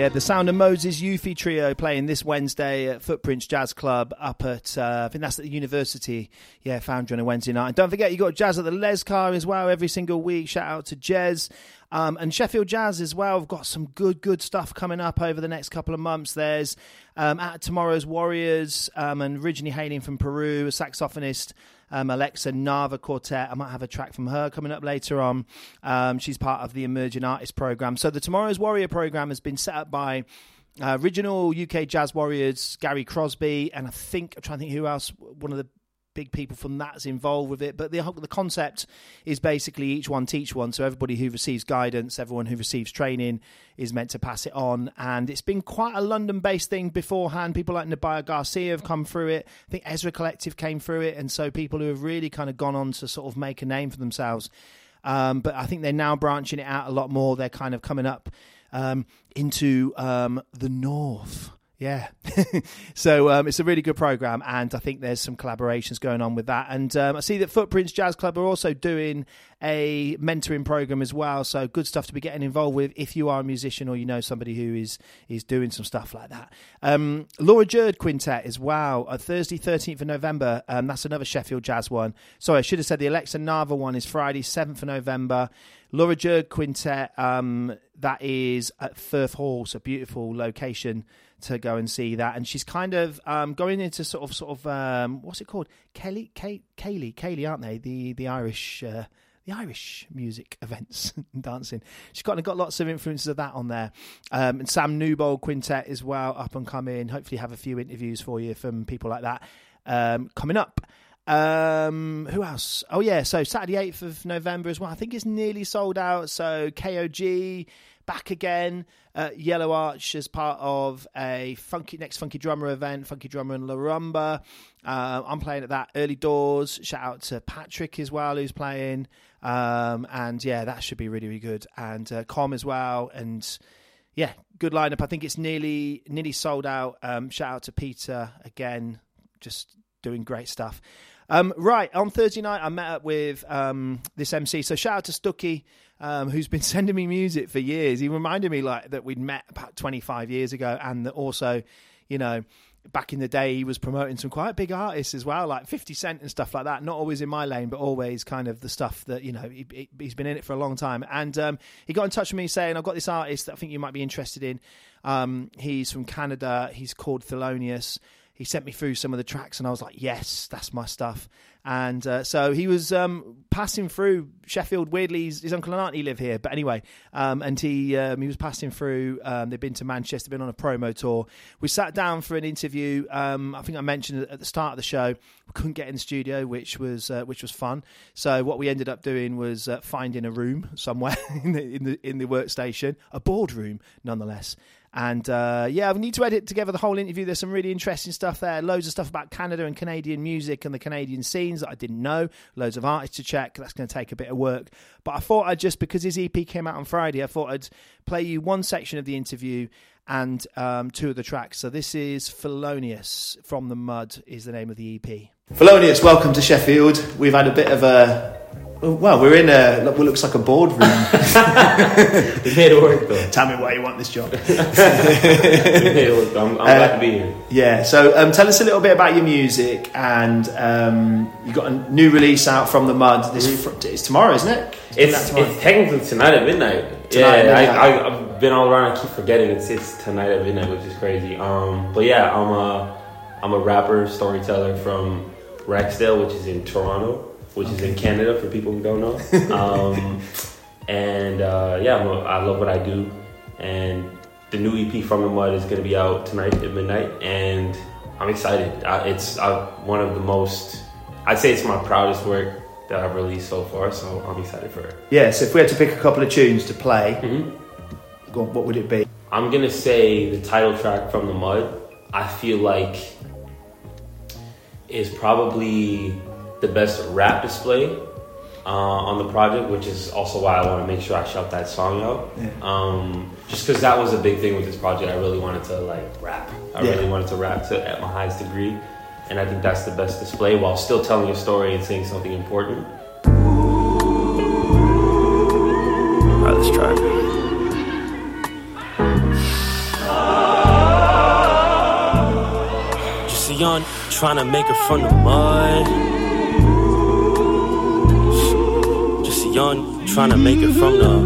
Yeah, the Sound of Moses Yuffie Trio playing this Wednesday at Footprints Jazz Club up at, I think that's at the University, Foundry on a Wednesday night. And don't forget, you got jazz at the Les Car as well every single week. Shout out to Jez. And Sheffield Jazz as well. We've got some good stuff coming up over the next couple of months. There's at Tomorrow's Warriors, and originally hailing from Peru, a saxophonist, Alexa Nava Quartet. I might have a track from her coming up later on. She's part of the Emerging Artist Programme. So the Tomorrow's Warrior Programme has been set up by original UK Jazz Warriors, Gary Crosby, and I'm trying to think who else, one of the big people from that's involved with it. But the concept is basically each one teach one. So everybody who receives guidance, everyone who receives training is meant to pass it on. And it's been quite a London-based thing beforehand. People like Nabaya Garcia have come through it. I think Ezra Collective came through it. And so people who have really kind of gone on to sort of make a name for themselves. But I think they're now branching it out a lot more. They're kind of coming up into the north. Yeah. So it's a really good program, and I think there's some collaborations going on with that. And I see that Footprints Jazz Club are also doing a mentoring program as well. So good stuff to be getting involved with if you are a musician or you know somebody who is doing some stuff like that. Laura Jerd Quintet as well, Thursday 13th of November. That's another Sheffield Jazz one. Sorry, I should have said the Alexa Nava one is Friday 7th of November. Laura Jerd Quintet, that is at Firth Hall, so beautiful location to go and see that. And she's kind of going into sort of what's it called? Kaylee, aren't they? The Irish music events and dancing. She's got lots of influences of that on there. And Sam Newbold Quintet as well, up and coming. Hopefully have a few interviews for you from people like that coming up. Who else? Oh yeah, so Saturday 8th of November as well. I think it's nearly sold out. So KOG back again at Yellow Arch as part of a next Funky Drummer event, Funky Drummer and La Rumba. I'm playing at that. Early doors. Shout out to Patrick as well, who's playing. And yeah, that should be really, really good. And Com as well. And yeah, good lineup. I think it's nearly sold out. Shout out to Peter again, just doing great stuff. Right, on Thursday night, I met up with this MC. So shout out to Stucky, who's been sending me music for years. He reminded me that we'd met about 25 years ago, and that also, you know, back in the day, he was promoting some quite big artists as well, like 50 Cent and stuff like that. Not always in my lane, but always kind of the stuff that, you know, he's been in it for a long time. And he got in touch with me saying, I've got this artist that I think you might be interested in. He's from Canada. He's called Thelonious. He sent me through some of the tracks, and I was like, yes, that's my stuff. And so he was passing through Sheffield. Weirdly, his uncle and auntie live here. But anyway, and he was passing through. They've been to Manchester, been on a promo tour. We sat down for an interview. I think I mentioned at the start of the show, we couldn't get in the studio, which was fun. So what we ended up doing was finding a room somewhere in the workstation, a boardroom nonetheless. And yeah, we need to edit together the whole interview. There's some really interesting stuff there. Loads of stuff about Canada and Canadian music and the Canadian scenes that I didn't know. Loads of artists to check. That's going to take a bit of work. But I thought because his EP came out on Friday, I thought I'd play you one section of the interview and two of the tracks. So this is Thelonious from the Mud is the name of the EP. Thelonious, welcome to Sheffield. We've had a bit of we're in what looks like a boardroom. We made it work, though. Tell me why you want this job. We made it work. I'm glad to be here. Yeah, so tell us a little bit about your music, and you got a new release out from the Mud. It's tomorrow, isn't it? It's technically tonight at midnight. I've been all around. I keep forgetting it's tonight at midnight, which is crazy. But yeah, I'm a rapper, storyteller from Rexdale, which is in Toronto. Which is in Canada for people who don't know. I love what I do. And the new EP from the Mud is going to be out tonight at midnight. And I'm excited. It's one of the most, I'd say it's my proudest work that I've released so far. So I'm excited for it. Yeah, so if we had to pick a couple of tunes to play, what would it be? I'm going to say the title track from the Mud, I feel like is probably the best rap display on the project, which is also why I want to make sure I shout that song out. Yeah. Just because that was a big thing with this project. I really wanted to rap. I really wanted to rap at my highest degree, and I think that's the best display while still telling a story and saying something important. Alright, let's try it. young, trying to make it from the mud. Just a young, trying to make it from the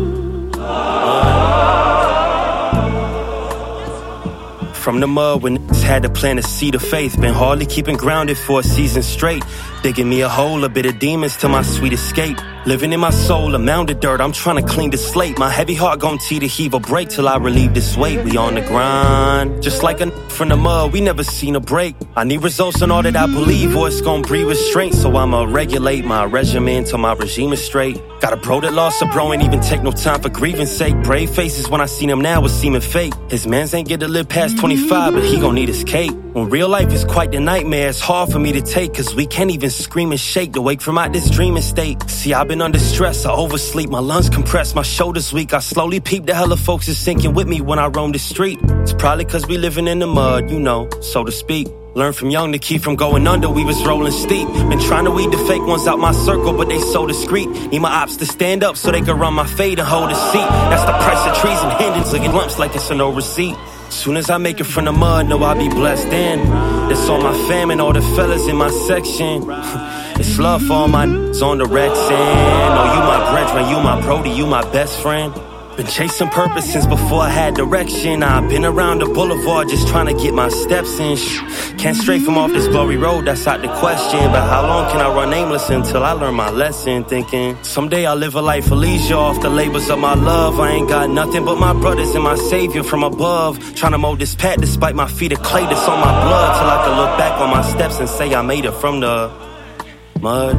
mud. From the mud when had to plant a seed of faith. Been hardly keeping grounded for a season straight. Digging me a hole, a bit of demons to my sweet escape. Living in my soul, a mound of dirt, I'm trying to clean the slate. My heavy heart gon' tee to heave a break till I relieve this weight. We on the grind, just like a from the mud, we never seen a break. I need results on all that I believe, or it's gon' breed restraint. So I'ma regulate my regimen till my regime is straight. Got a bro that lost a bro, ain't even take no time for grievance sake. Brave faces when I seen him now, it seeming fake. His mans ain't get to live past 25, but he gon' need his cake. When real life is quite the nightmare, it's hard for me to take, cause we can't even scream and shake to wake from out this dreaming state. See, I've been under stress, I oversleep, my lungs compressed, my shoulders weak. I slowly peep the hella folks is sinking with me when I roam the street. It's probably cause we living in the mud, you know, so to speak. Learned from young to keep from going under, we was rolling steep. Been trying to weed the fake ones out my circle, but they so discreet. Need my ops to stand up so they can run my fade and hold a seat. That's the price of trees and handings, looking lumps like it's a no receipt. Soon as I make it from the mud, know I'll be blessed in. That's all my fam and all the fellas in my section. It's love for all my n***s on the Rex end. Oh, you my brethren, you my brody, you my best friend. Been chasing purpose since before I had direction. I've been around the boulevard just trying to get my steps in. Can't stray from off this glory road, that's out the question. But how long can I run aimless until I learn my lesson? Thinking someday I'll live a life of leisure off the labors of my love. I ain't got nothing but my brothers and my savior from above. Trying to mold this path despite my feet of clay that's on my blood, till I can look back on my steps and say I made it from the mud.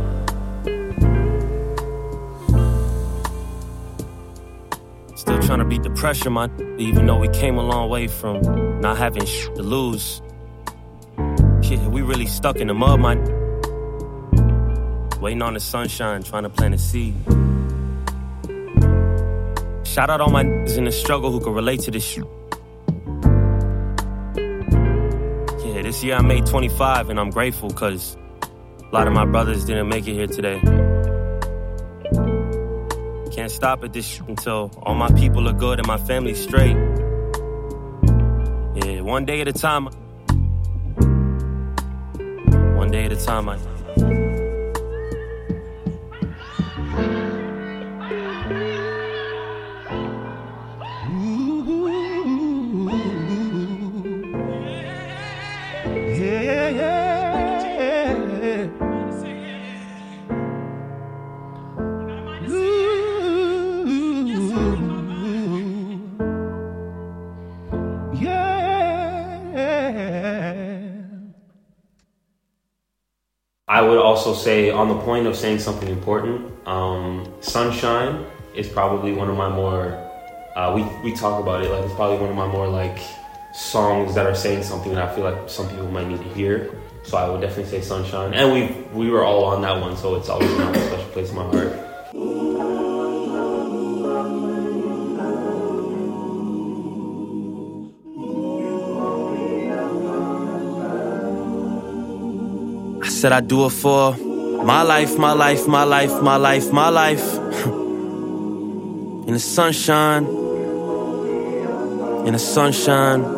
Still trying to beat the pressure, man, even though we came a long way from not having shit to lose. Yeah, we really stuck in the mud, man. Waiting on the sunshine, trying to plant a seed. Shout out all my niggas in the struggle who can relate to this shit. Yeah, this year I made 25 and I'm grateful cause a lot of my brothers didn't make it here today. Can't stop at this shit until all my people are good and my family's straight. Yeah, one day at a time. One day at a time, I would also say, on the point of saying something important, Sunshine is probably one of my more, we talk about it, like it's probably one of my more like songs that are saying something that I feel like some people might need to hear. So I would definitely say Sunshine. And we were all on that one, so it's always been a special place in my heart. Said I do it for my life, my life, my life, my life, my life. In the sunshine, in the sunshine.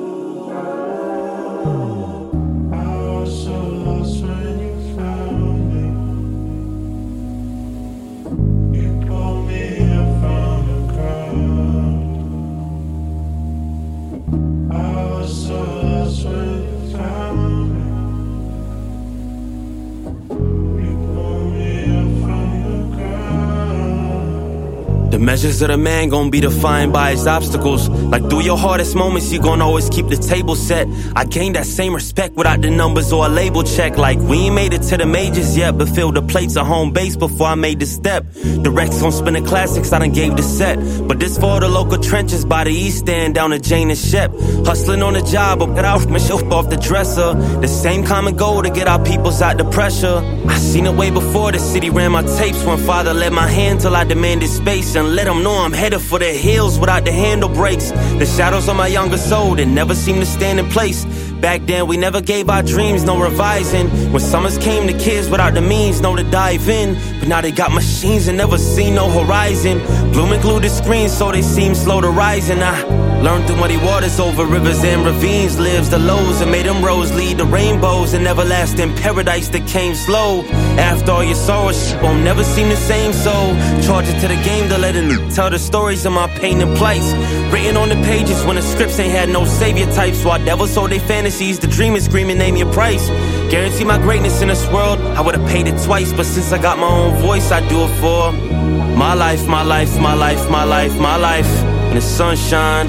The measures of the man gon' be defined by his obstacles. Like through your hardest moments, you gon' always keep the table set. I gained that same respect without the numbers or a label check. Like we ain't made it to the majors yet, but filled the plates of home base before I made the step. The Rex gon' spin the classics, I done gave the set. But this for the local trenches by the East End down to Jane and Shep. Hustling on the job, but get out my show off the dresser. The same common goal to get our peoples out the pressure. I seen it way before the city ran my tapes. When father led my hand till I demanded space. And let them know I'm headed for the hills without the handle brakes. The shadows on my younger soul that never seem to stand in place. Back then we never gave our dreams no revising. When summers came to kids without the means, no to dive in. But now they got machines and never seen no horizon. Bloom and glue the screens so they seem slow to rise. And Learned through muddy waters over rivers and ravines. Lives the lows and made them roads lead to rainbows. An everlasting paradise that came slow. After all your sorrows, won't never seem the same. So charge it to the game to let it tell the stories of my pain and plights. Written on the pages when the scripts ain't had no savior types. While devils sold their fantasies, the dreamers screaming name your price. Guarantee my greatness in this world, I would've paid it twice. But since I got my own voice, I do it for my life, my life, my life, my life, my life. In the sunshine.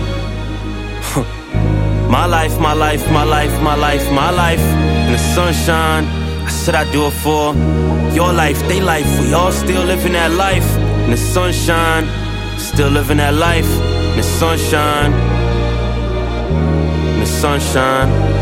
My life, my life, my life, my life, my life. In the sunshine. I said I do it for your life, they life. We all still living that life. In the sunshine. Still living that life. In the sunshine. In the sunshine.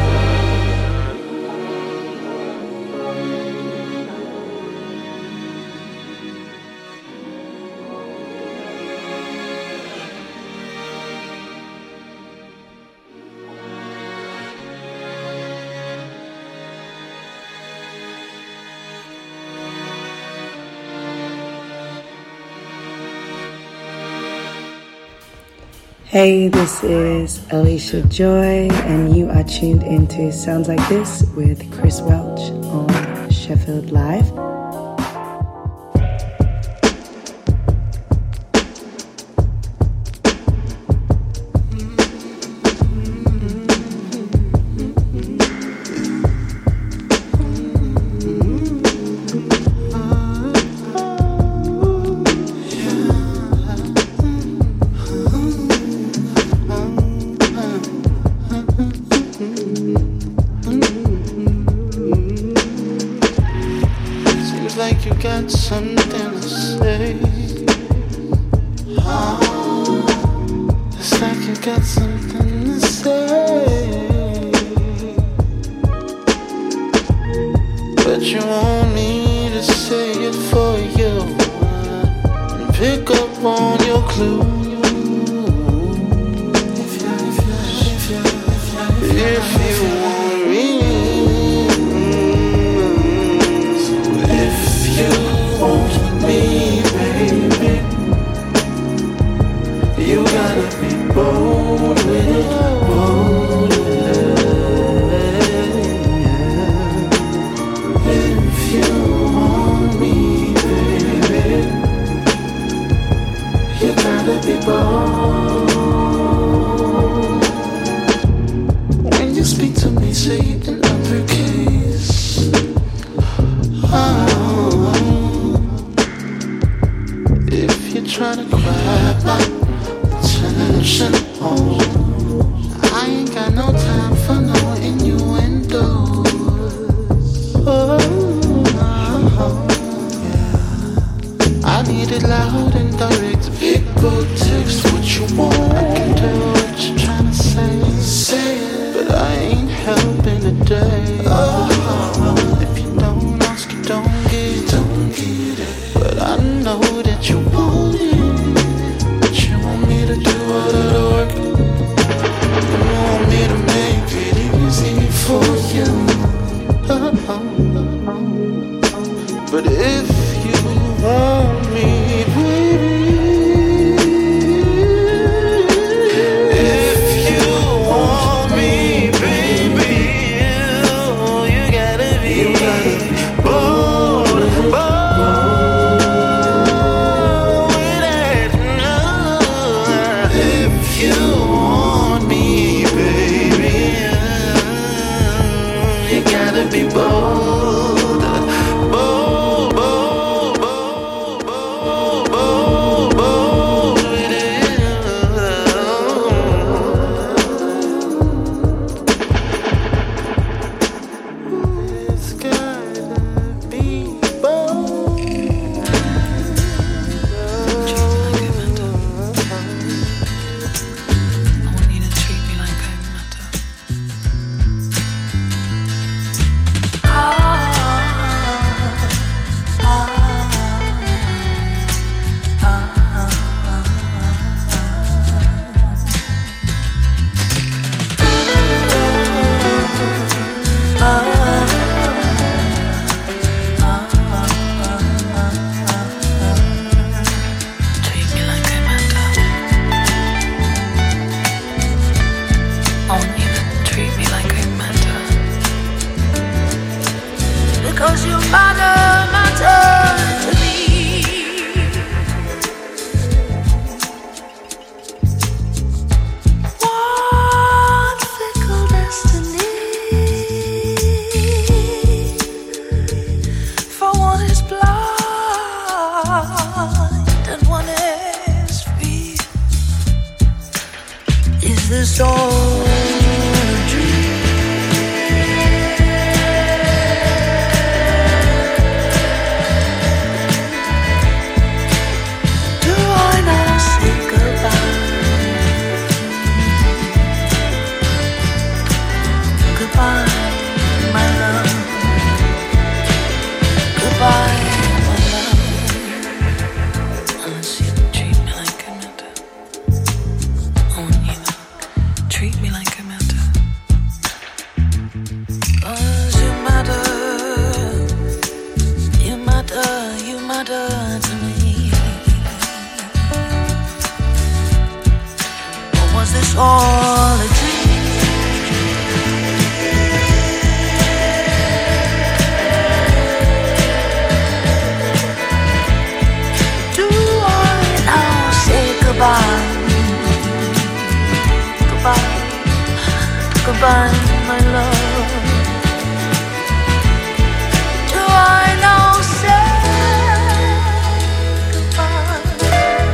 Hey, this is Alicia Joy, and you are tuned into Sounds Like This with Chris Welch on Sheffield Live. this all a dream? Do I now say goodbye? Goodbye, my love. Goodbye, my love. Unless you treat me like a mentor. Treat me like a mentor. 'Cause you matter, you matter, you matter to me. Or was this all a dream? Do I now say goodbye? Goodbye, goodbye, my love. Do I now say goodbye?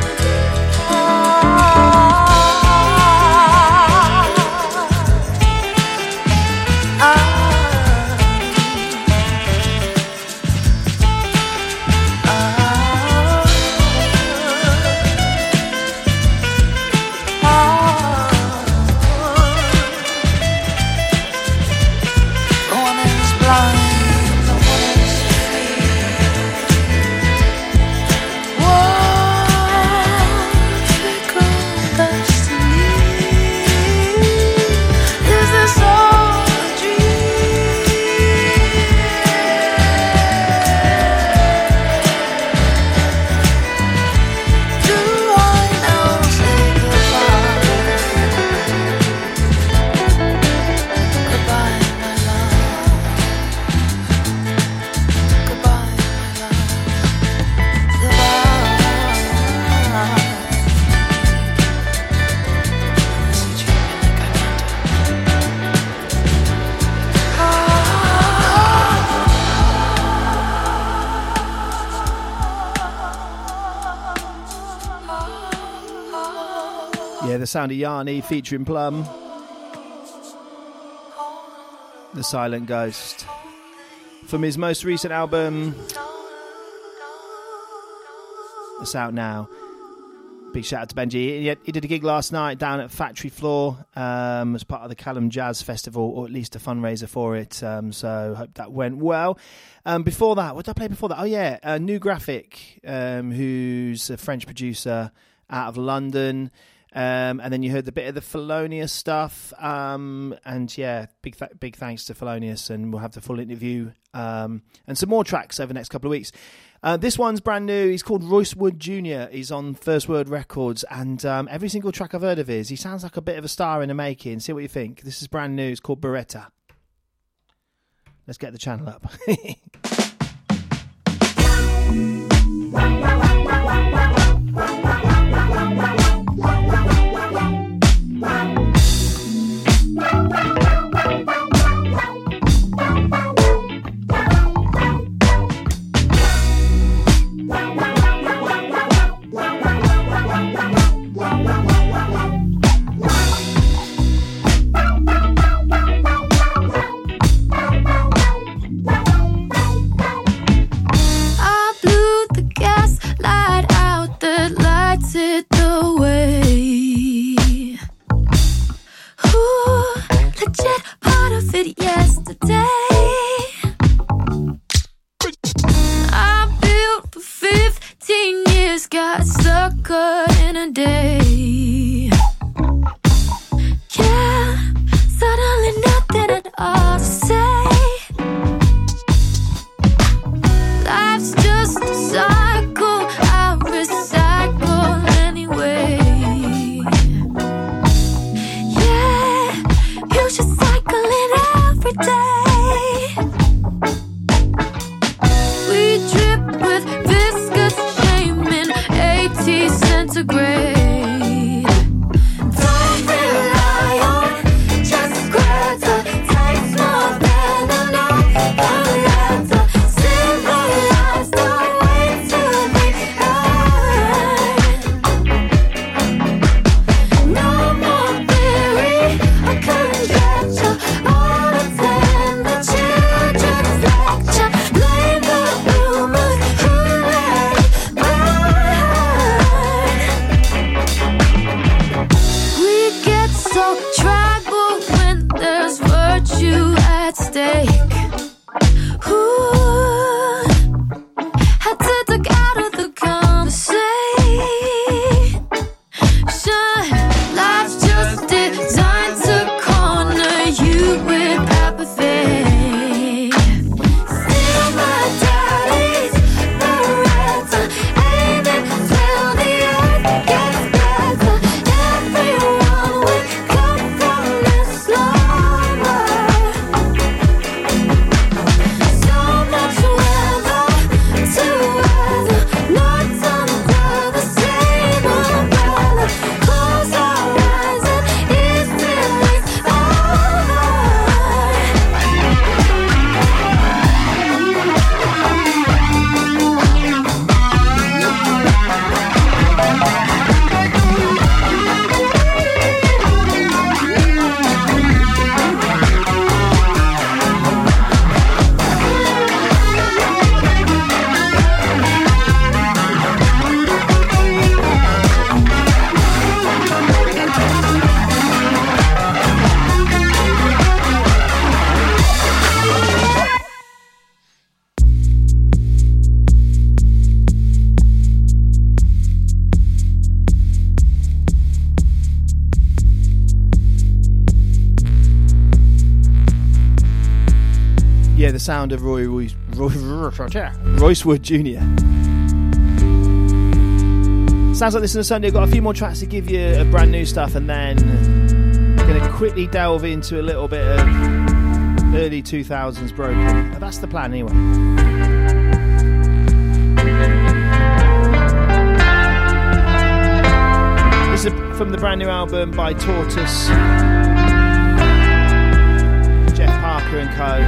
Yeah, the sound of Yanni featuring Plum. The Silent Ghost. From his most recent album, it's out now. Big shout out to Benji. He did a gig last night down at Factory Floor as part of the Callum Jazz Festival, or at least a fundraiser for it. So hope that went well. Before that, what did I play before that? Oh yeah, New Graphic, who's a French producer out of London. And then you heard the bit of the Felonious stuff. And yeah, big thanks to Felonious, and we'll have the full interview and some more tracks over the next couple of weeks. This one's brand new. He's called Royce Wood Jr. He's on First Word Records, and every single track I've heard of his, he sounds like a bit of a star in the making. See what you think. This is brand new. It's called Beretta. Let's get the channel up. the sound of Royce Wood Jr. Sounds like this on a Sunday. I've got a few more tracks to give you of brand new stuff, and then I'm going to quickly delve into a little bit of early 2000s broken. But that's the plan anyway. This is from the brand new album by Tortoise, Jeff Parker and Co.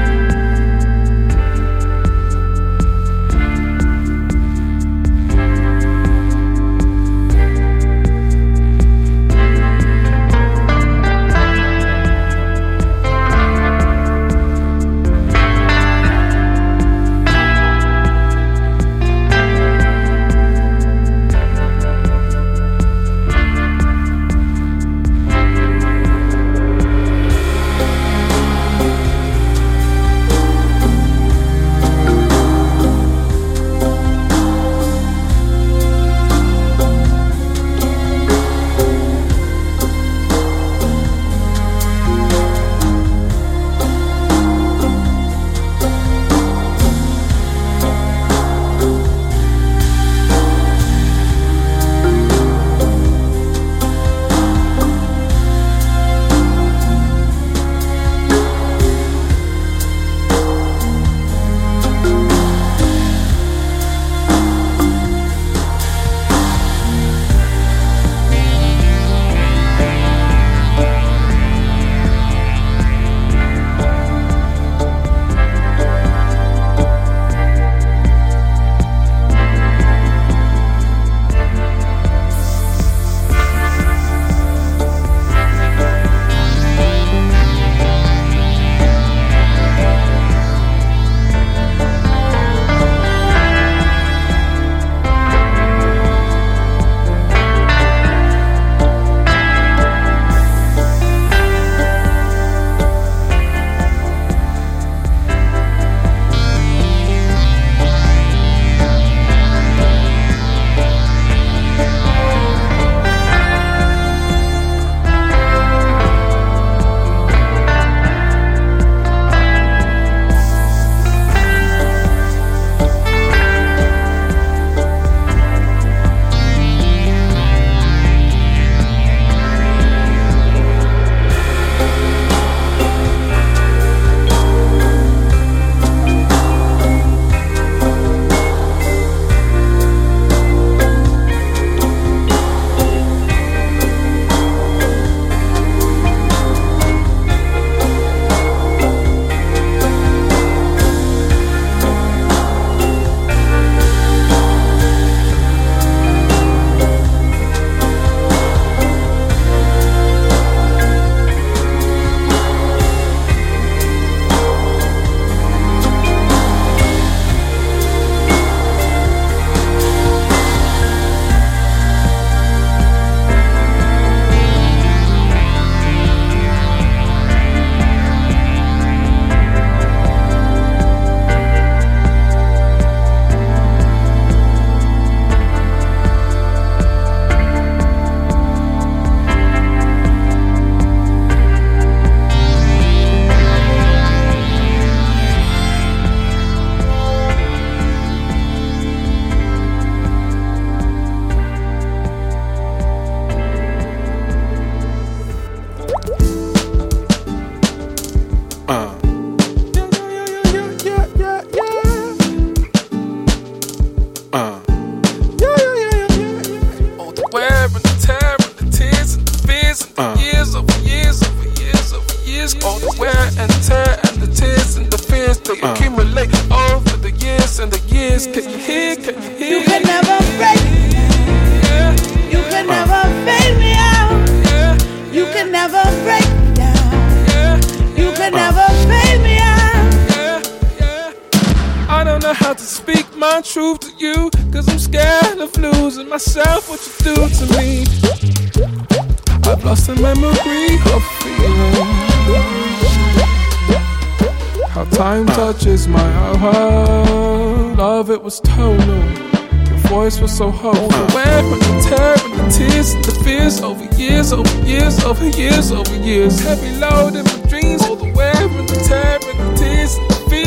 So hopeful, when the terror and the tears and the fears over years, over years. Heavy load in my dreams, all the wear and the terror and the tears and the fears.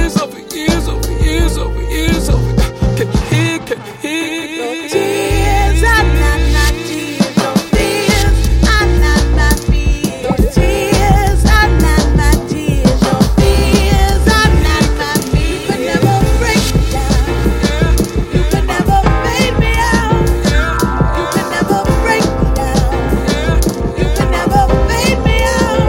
years, over years, over years, over years, over. Can you hear? Can you hear? Tears, I not tears, no fears, I not fears. Tears, I not tears, no fears, I not fears. You could never break me down. You could never fade me out. You could never break me down. You could never fade me out.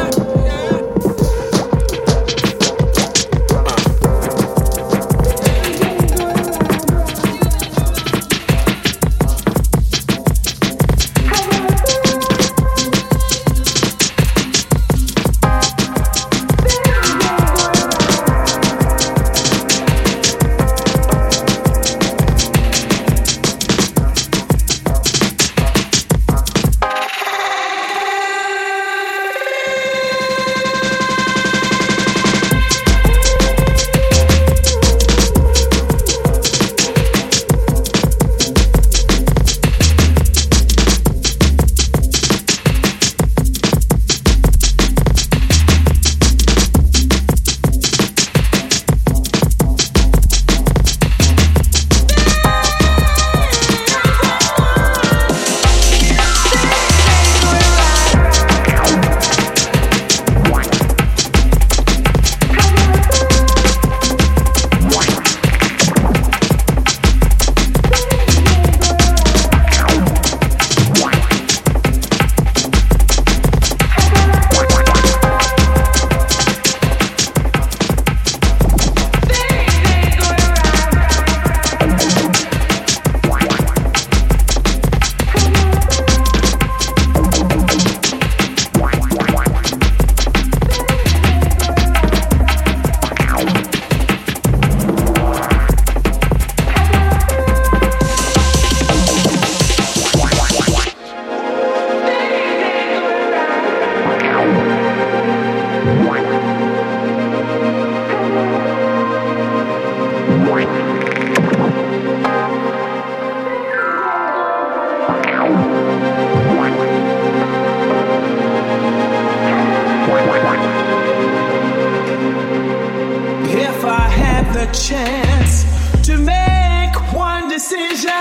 If I had the chance to make one decision,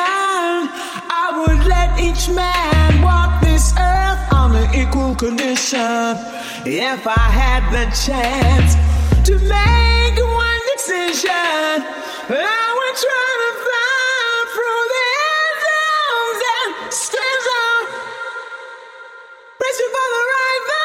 I would let each man walk this earth on an equal condition. If I had the chance to make one decision, I would try to fly through the air zones and stand up, pressing for the right thing.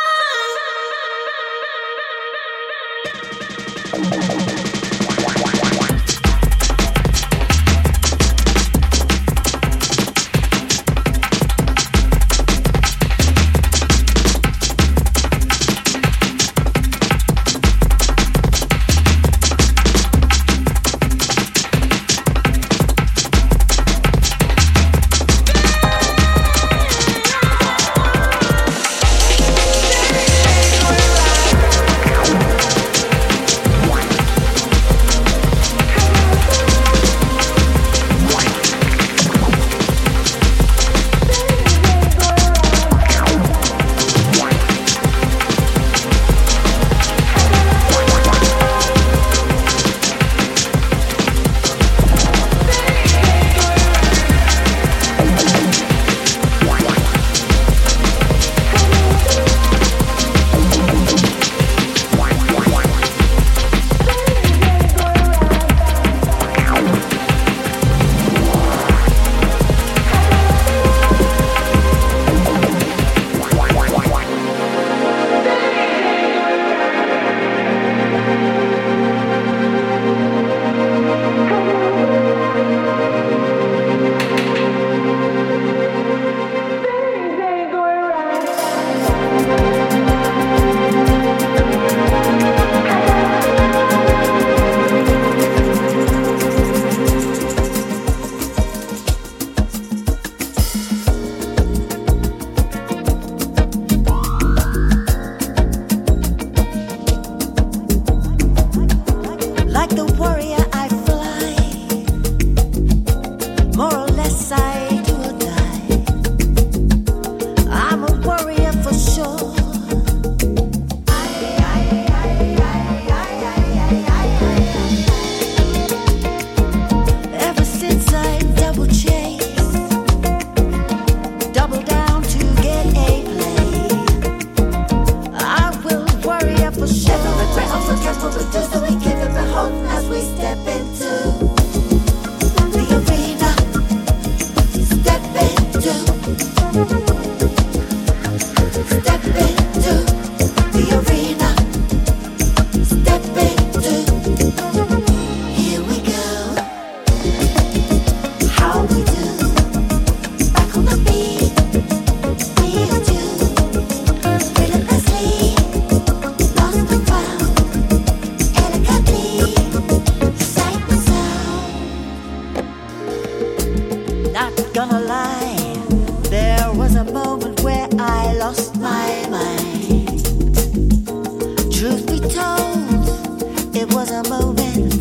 Not gonna lie, there was a moment where I lost my mind. Truth be told, it was a moment.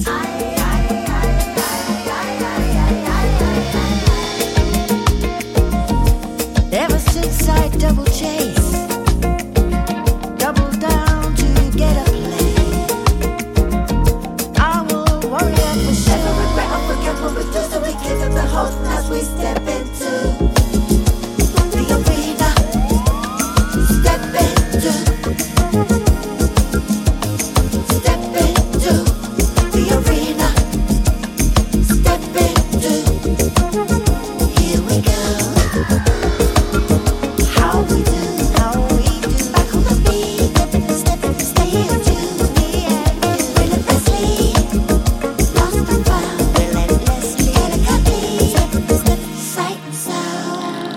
Ever since I double chase, double down to get a play, I will worry and for sure. Never regret or forget what we do, so we kick up the host as we step into the arena. Step into the arena. Step into. Here we go. How we do, back on the beat. Step into me and you, relentlessly, lost and found, relentlessly, elegantly, sight and sound.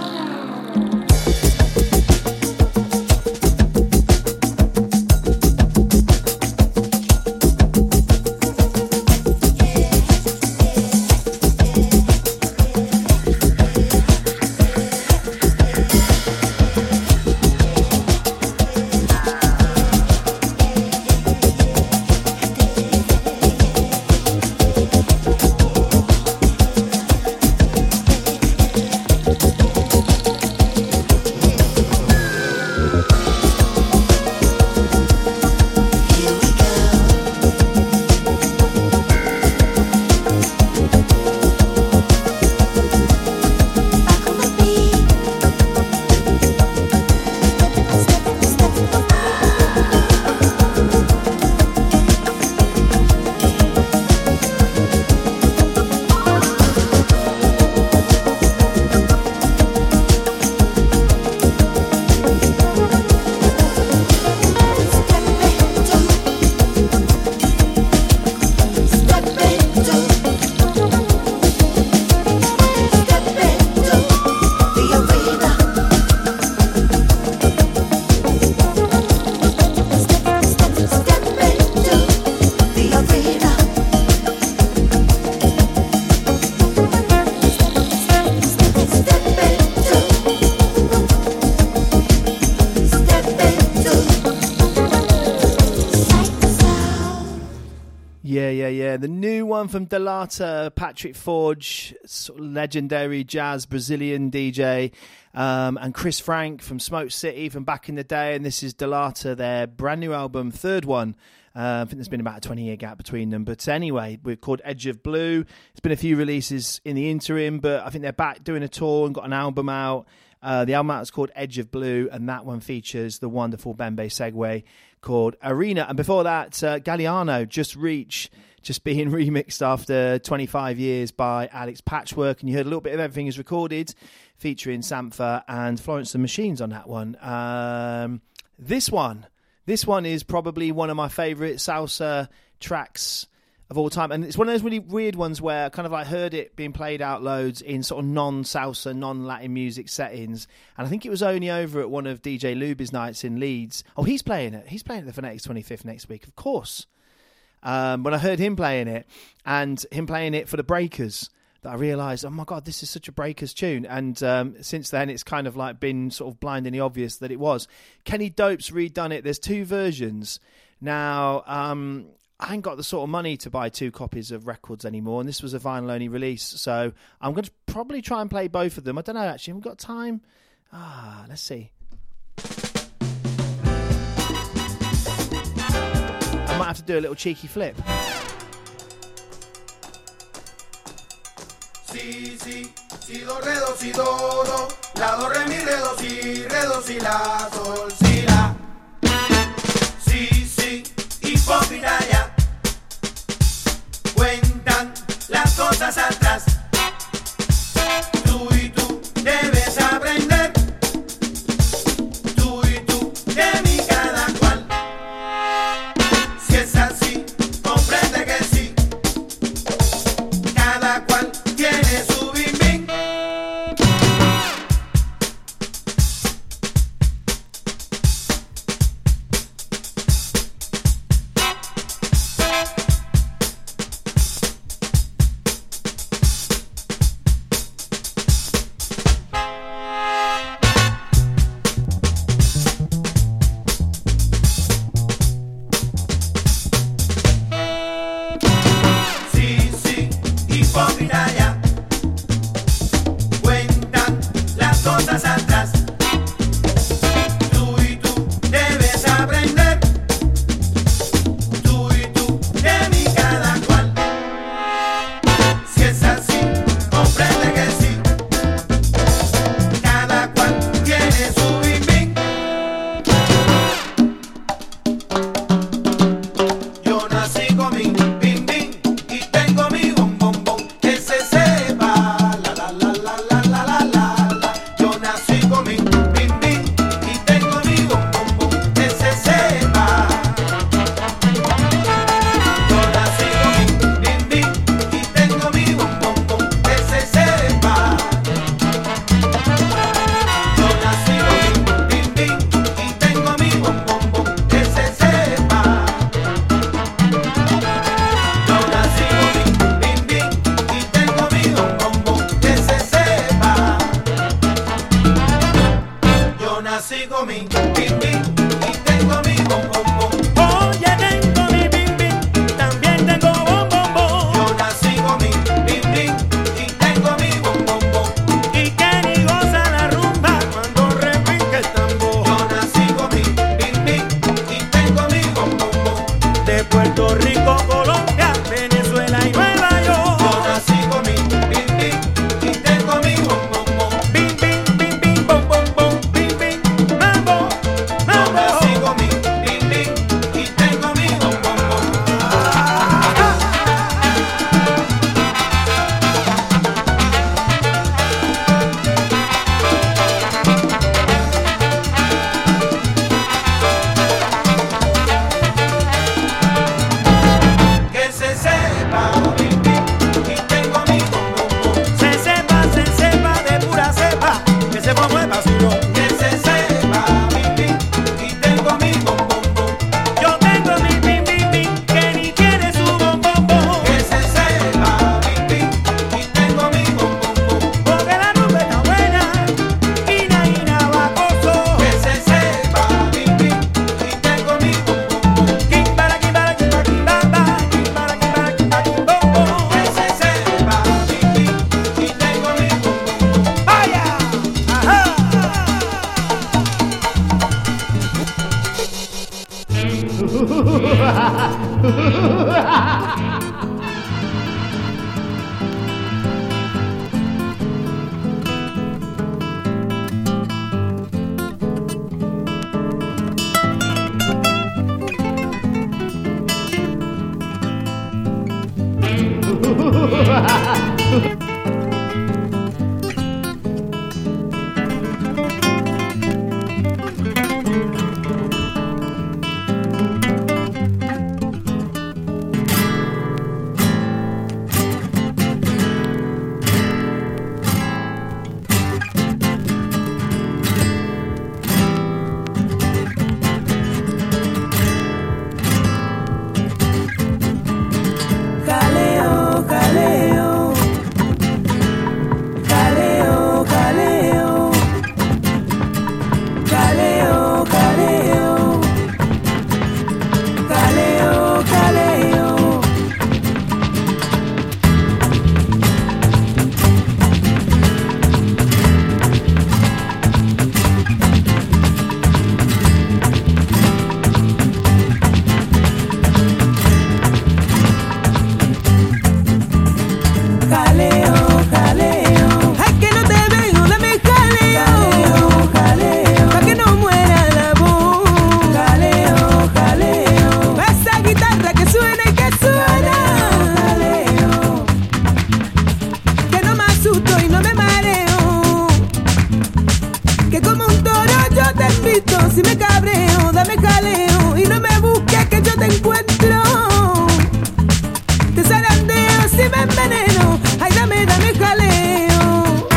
Yeah. The new one from Delata, Patrick Forge, sort of legendary jazz Brazilian DJ, and Chris Frank from Smoke City from back in the day. And this is Delata, their brand new album, third one. I think there's been about a 20-year gap between them. But anyway, we're called Edge of Blue. There's been a few releases in the interim, but I think they're back doing a tour and got an album out. The album out is called Edge of Blue, and that one features the wonderful Bembe Segway called Arena. And before that, Galliano, Just Reach, just being remixed after 25 years by Alex Patchwork. And you heard a little bit of Everything Is Recorded, featuring Sampha and Florence and Machines on that one. This one is probably one of my favourite salsa tracks of all time, and it's one of those really weird ones where I kind of like heard it being played out loads in sort of non-salsa, non-Latin music settings, and I think it was only over at one of DJ Luby's nights in Leeds. Oh, he's playing it. He's playing at the Phonetics 25th next week, of course. When I heard him playing it, and him playing it for the Breakers, that I realised, oh my God, this is such a Breakers tune. And since then, it's kind of like been sort of blindingly obvious that it was. Kenny Dope's redone it. There's two versions. Now, I ain't got the sort of money to buy two copies of records anymore, and this was a vinyl-only release, so I'm going to probably try and play both of them. I don't know, actually. Have we got time? Let's see. I might have to do a little cheeky flip. Si, si, si, do, re, do, si, do, do, la, do, re, mi, re, do, si, la, sol, si, la. Si, si, hipócrita. Cuentan las cosas atrás. Tú y tú debes aprender. Tú y tú de mí cada cual. Si es así, comprende que sí. Cada cual tiene su bim bim. sigo mi bim bim y tengo mi bom bom bom. Oye, tengo mi bim bim, también tengo bom bom bom. Yo nací con mi bim bim y tengo mi bom bom bom. Y que ni goza la rumba cuando repique el tambor. Yo nací con mi bim bim y tengo mi bom bom bom. De Puerto Rico, Colombia, Venezuela y Nueva York. Yo nací con mi bim bim y tengo mi bom bom bom. Bim bim bim bim bom bom bom, bim bim mambo Yo mambo. nací con mi bim bim y tengo mi bom bom bom. Que se sepa bim bim y tengo mi bom bom bom. Se sepa de pura cepa, que se mueva su ron. Que se sepa bim bim y tengo mi bom bom bom. Yo tengo mi bim bim bim, que ni tiene su bom bom bom. Que se sepa bim bim y tengo mi bom bom bom. Porque la rumba está buena, ina bacoso. Que se sepa bim bim y tengo mi bom bom bom. Kimbara, kimbara, kimbara, kimbamba, kimbara, kimbara, kimbara, kimbombo. Que se sepa bim bim y tengo mi bom bom bom. ¡Vaya! ¡Ajá! Jaleo, jaleo, jaleo, jaleo, jaleo, jaleo, jaleo, jaleo. Jaleo, jaleo. Ay, que no te veo, dame jaleo. Jaleo, jaleo. Pa' que no muera la voz. Jaleo, jaleo. Esa guitarra que suena y que suena. Jaleo. Que no me asusto y no me mareo. Que como un toro yo te invito. Si me cabreo, dame jaleo. Y no me busques que yo te encuentro. Te zarandeo si me enveneno. Ay, dame jaleo.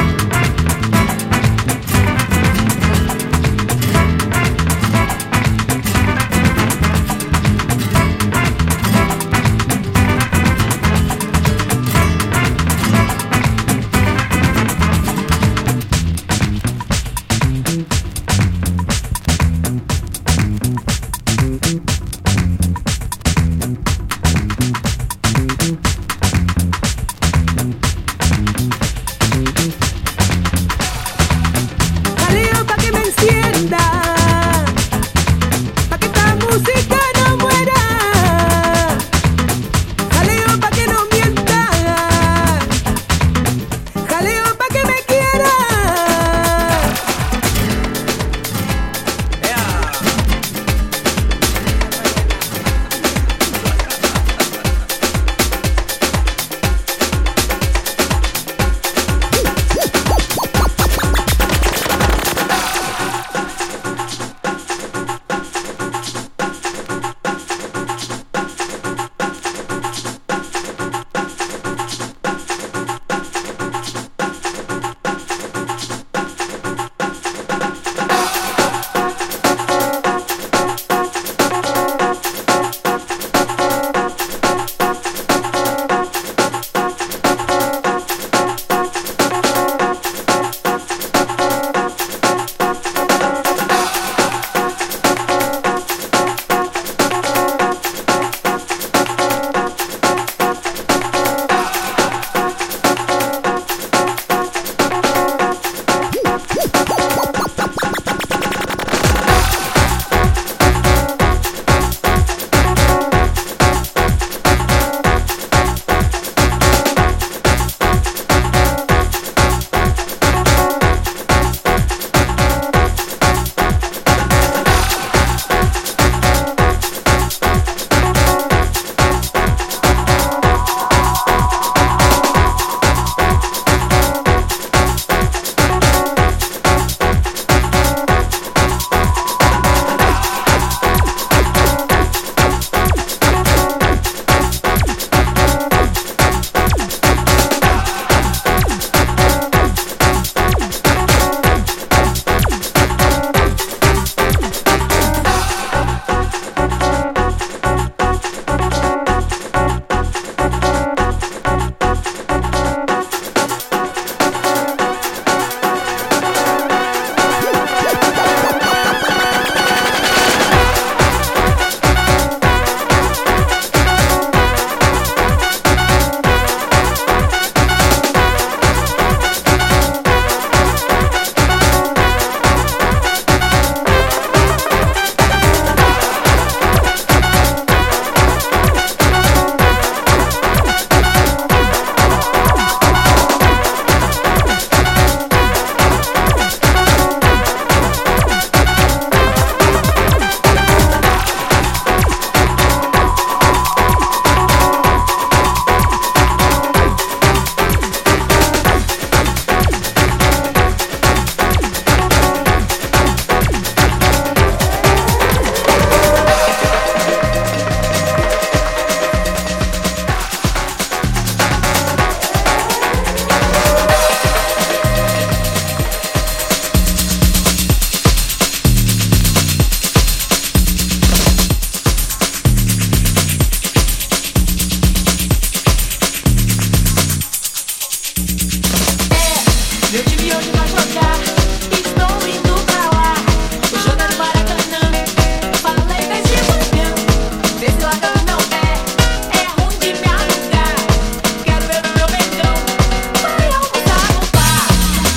Meu time hoje vai jogar, estou indo pra lá. Vou jogar no Maracanã. Falei desde manhã, vê se larga do meu pé. É ruim de me alugar. Quero ver o meu Mengão. Vai almoçar no bar.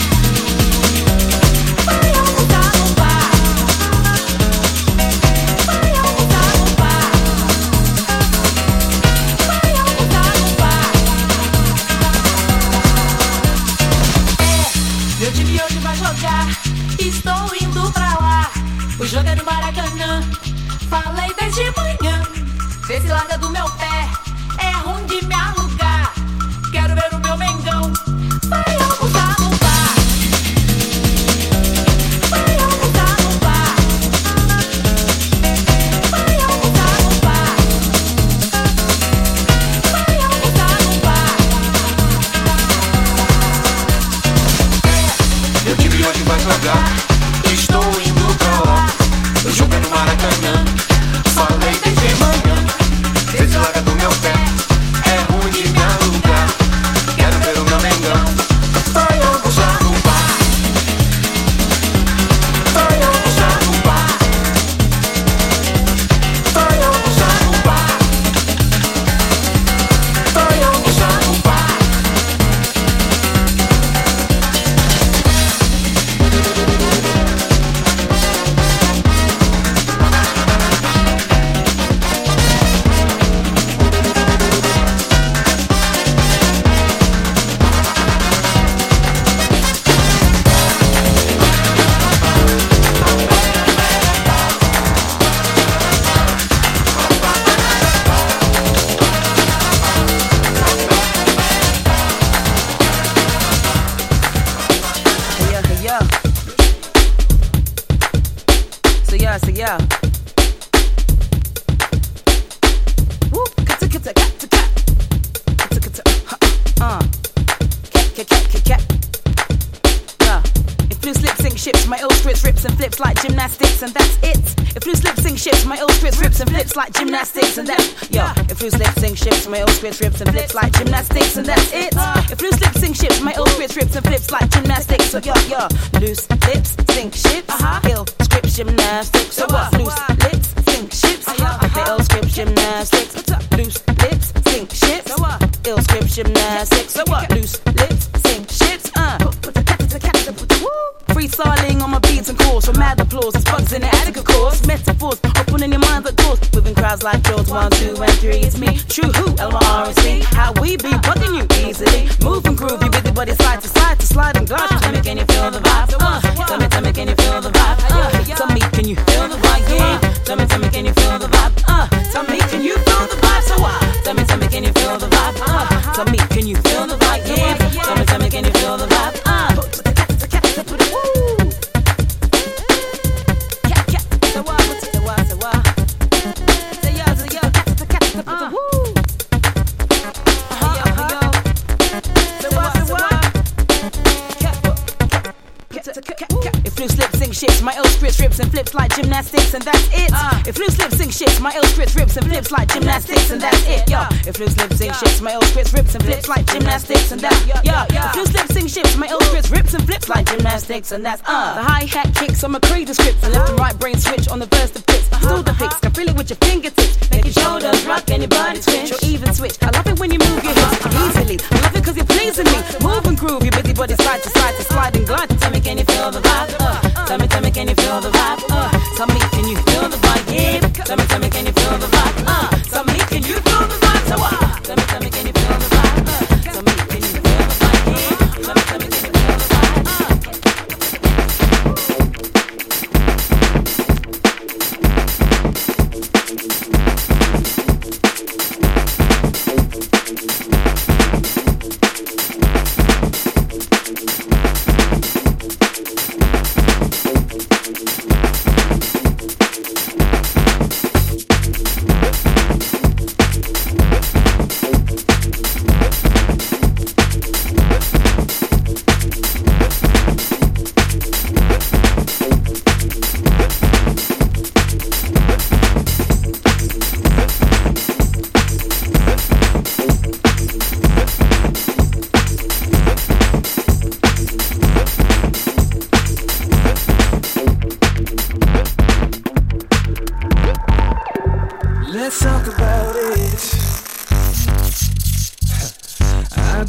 Vai almoçar no bar. Vai almoçar no bar. Vai almoçar no bar. Meu time hoje vai jogar, estou indo pra lá. O jogo é no Maracanã. Falei desde manhã, vê se larga do meu pé. É ruim de me alugar. Quero ver o meu Mengão. Vai almoçar no bar. Vai almoçar no bar. Vai almoçar no bar. Vai almoçar no bar. Meu time hoje vai jogar, estou indo pra lá. O jogo é no Maracanã. Falei desde manhã, vê se larga do meu pé. É ruim de me alugar. Quero ver o meu Mengão. Vai almoçar no bar. Vai almoçar no bar. Vai almoçar no bar. Vai almoçar no bar. So yeah. Woo, cat. Yeah. If loose lip sync ships, my ill scripts rips and flips like gymnastics, and that's it. If loose lip sync ships, my ill scripts rips and flips like gymnastics, and that's If loose lip sync ships, my ill scripts rips and flips like gymnastics, and that's it. If loose lip sync ships, my ill scripts rips and flips like gymnastics. So loose lips sync ships, ill scripts gymnastics. So what? Loose lips sync ships, my ill scripts gymnastics. Loose lips sync ships, ill scripts gymnastics. So what? Loose lips sync ships. Freestyling on my beats and calls for mad applause. There's bugs in the attic, of course. Metaphors opening your mind, but doors. Moving crowds like George. 1, 2, and 3. It's me. True who? LRC. How we be bugging you easily. Move and groove. You busy body side to side to slide and glide. Tell me, can you feel the vibe? Tell me, can you feel the vibe? Tell me, can you feel the vibe? Yeah. Tell me, can you feel the vibe? Tell me, can you feel the vibe? So what? Tell me, can you feel the vibe? Tell me, can you feel the vibe? Yeah. Tell me, can you feel the vibe? If loose lip sync shits, my ill scripts rips and flips like gymnastics, and that's it. If loose lip sync shits, my ill scripts rips and flips like gymnastics, and that's it. If loose lip sync shits, my ill scripts rips and flips like gymnastics, and that's If loose lip sync shits, my ill scripts rips and flips like gymnastics, and that's The hi-hat kicks on my cradle scripts, and left and right brain switch on the verse the bits. Still the picks, can feel it with your fingertips. Make your shoulders rock and your body twitch, or even switch. I love it when you move your hips easily. I love it cause you're pleasing me. Move and groove, your busy body side to slide and glide. Tell me, can you feel the vibe? Tell me, can you feel the vibe? Tell me, can you feel the vibe? Yeah. Tell me, can you feel the vibe? Tell me, can you feel the vibe? So what? Tell me, can you feel the vibe? Tell me, can you feel the vibe? Yeah. Tell me, can you feel the vibe?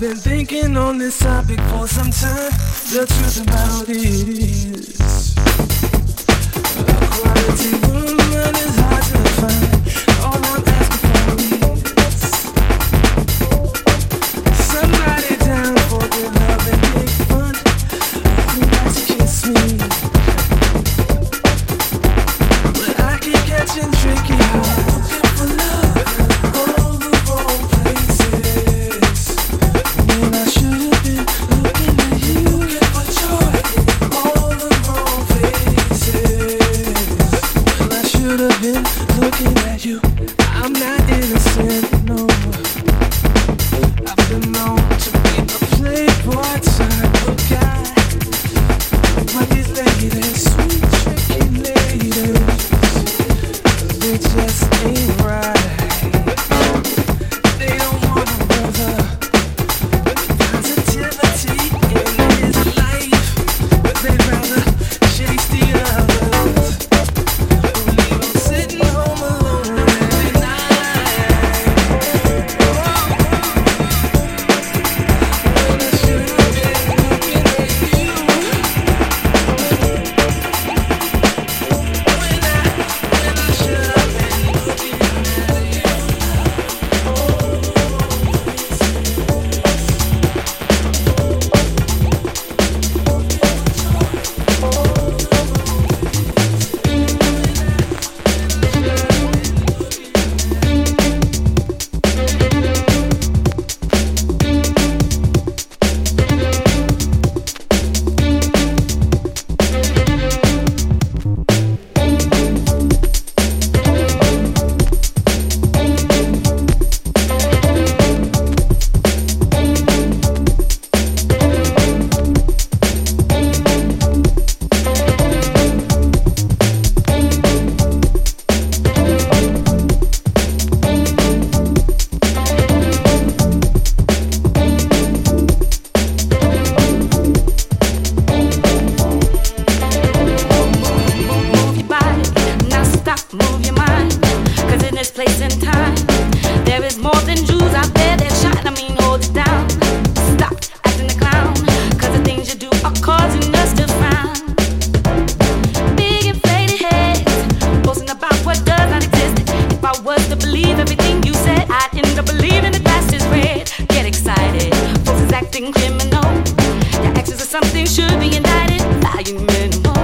been thinking on this topic for some time. The truth about it is, a quality woman is hard to find. All I'm asking for is somebody down for the love and big fun. Who likes to kiss me? But I keep catching tricky eyes. Looking for love in all the wrong places. When I should have been looking at you. Looking for joy in all the wrong places. When I should have been looking at you. I'm not innocent, no. I've been known to be a playboy type of guy. But these ladies, sweet tricky ladies, they just ain't right. They don't want a brother with positivity in his life, but they'd rather chase the others who leave him sitting home alone every night. When I should have been looking at you. When I should have been looking at you. Move your body, now stop, move your mind. 'Cause in this place and time, there is more than Jews out there that shine. I mean, hold it down. Stop acting the clown. 'Cause the things you do are causing us to frown. Big inflated heads, boasting about what does not exist. If I was to believe everything you said, I'd end up believing that that's just red. Get excited, folks is acting criminal. Your actions are something should be indicted. Lying minimal.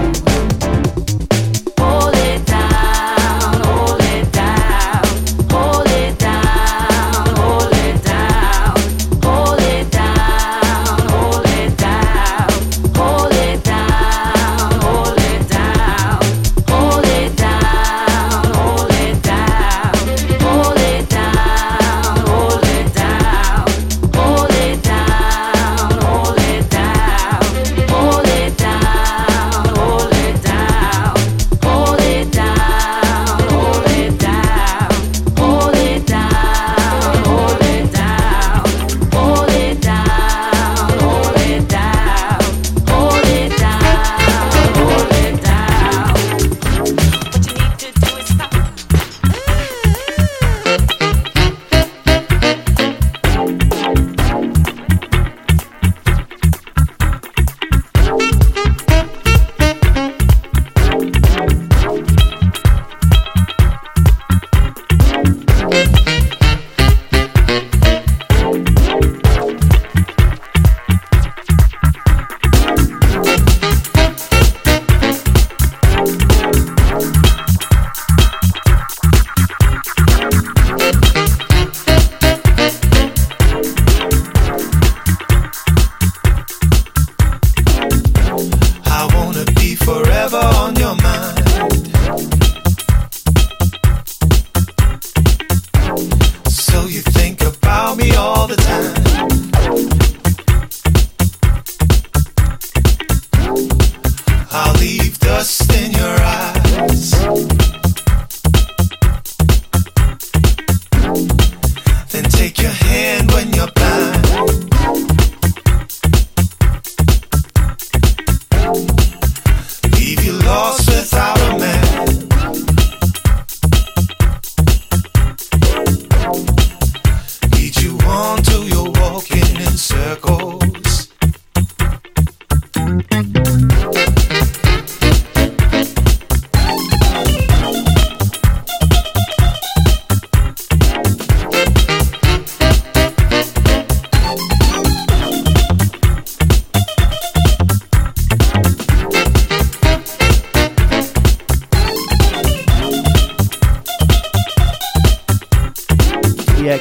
Hold it down, hold it down, hold it down, hold it down, hold it down, hold it down, hold it down, hold it down, hold it down, hold it down, hold it down, hold it down, hold it down, hold it down, hold it down.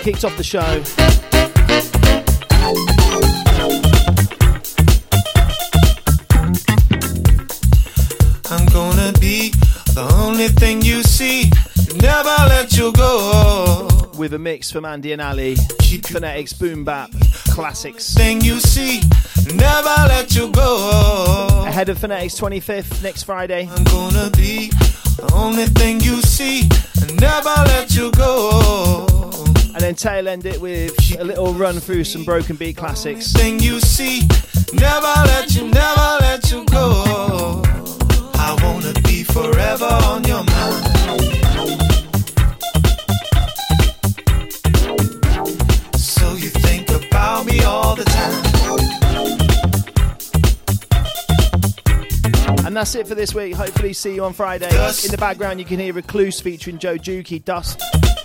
kicked off the show. I'm gonna be the only thing you see. Never let you go. With a mix from Andy and Ali, Phonetics, Boom Bap, classics. Thing you see, never let you go. Ahead of Phonetics 25th next Friday. I'm gonna be the only thing you see, never let you go. And then tail end it with a little run through some broken beat classics. Thing you see, never let you go. I wanna be forever on your mind. So you think about me all the time. And that's it for this week. Hopefully see you on Friday. Dust. In the background you can hear Recluse featuring Joe Juki, Dust.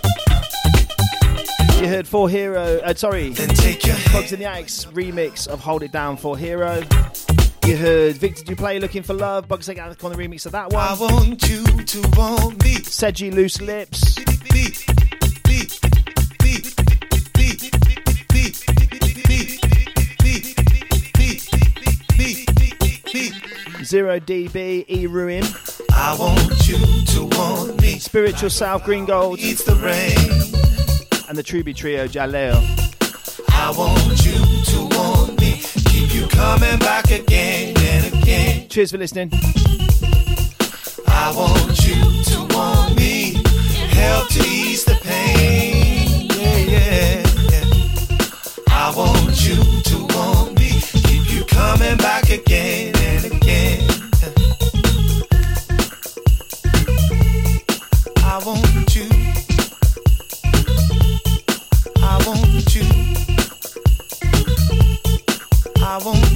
You heard For Hero, Then take your Bugs and the Addicts remix of Hold It Down for Hero. You heard Victor Duplay Looking for Love, Bugs and the Addicts on the remix of that one. I want you to want me. Seji Loose Lips. Zero DB, E Ruin. I want you to want me. Spiritual South, Green Gold. It's the rain. And the Truby Trio, Jaleo. I want you to want me. Keep you coming back again and again. Cheers for listening. I want you to want me. Help to ease the pain. Yeah. I want you to want me. Keep you coming back again.